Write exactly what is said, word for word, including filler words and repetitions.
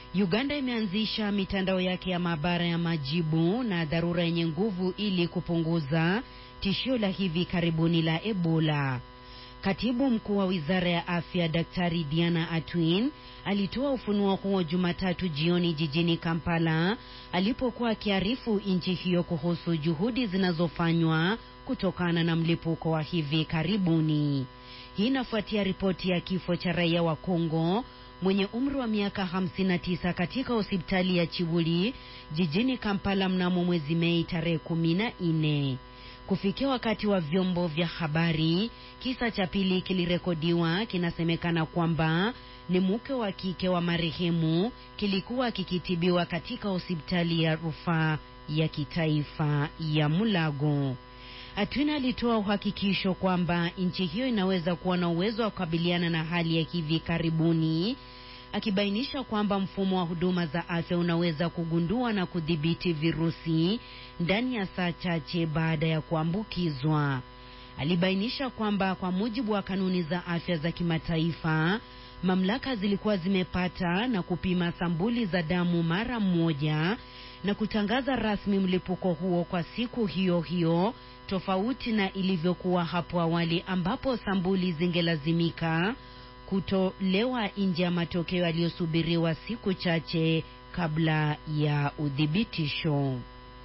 Uganda imeanzisha mitandao yake ya maabara ya majibu na dharura yenye nguvu ili kupunguza tishio la hivi karibuni la Ebola. Katibu mkuu wa Wizara ya Afya Daktari Diana Atwin alitoa ufunuo huo Jumatatu jioni jijini Kampala alipokuwa akiarifu nchi hiyo kuhusu juhudi zinazofanywa kutokana na mlipuko wa hivi karibuni. Hii inafuatia ripoti ya kifo cha raia wa Kongo mwenye umri wa miaka hamsini na tisa katika hospitali ya Chibuli jijini Kampala mnamo mwezi Mei tarehe kumi na nne. Kufikia wakati wa vyombo vya habari, kisa cha pili kilirekodiwa kinasemekana kwamba ni mke wa kike wa marehemu kilikuwa kikitibiwa katika hospitali ya rufaa ya kitaifa ya Mulago. Atwina alitoa uhakikisho kwamba nchi hiyo inaweza kuwa na uwezo wa kukabiliana na hali ya hivi karibuni, akibainisha kwamba mfumo wa huduma za afya unaweza kugundua na kudhibiti virusi ndani ya saa chache baada ya kuambukizwa. Alibainisha kwamba kwa mujibu wa kanuni za afya za kimataifa, mamlaka zilikuwa zimepata na kupima sampuli za damu mara moja na kutangaza rasmi mlipuko huo kwa siku hiyo hiyo, tofauti na ilivyokuwa hapo awali ambapo sampuli zingelazimika kutolewa nje ya matokeo yaliyosubiriwa siku chache kabla ya udhibitisho.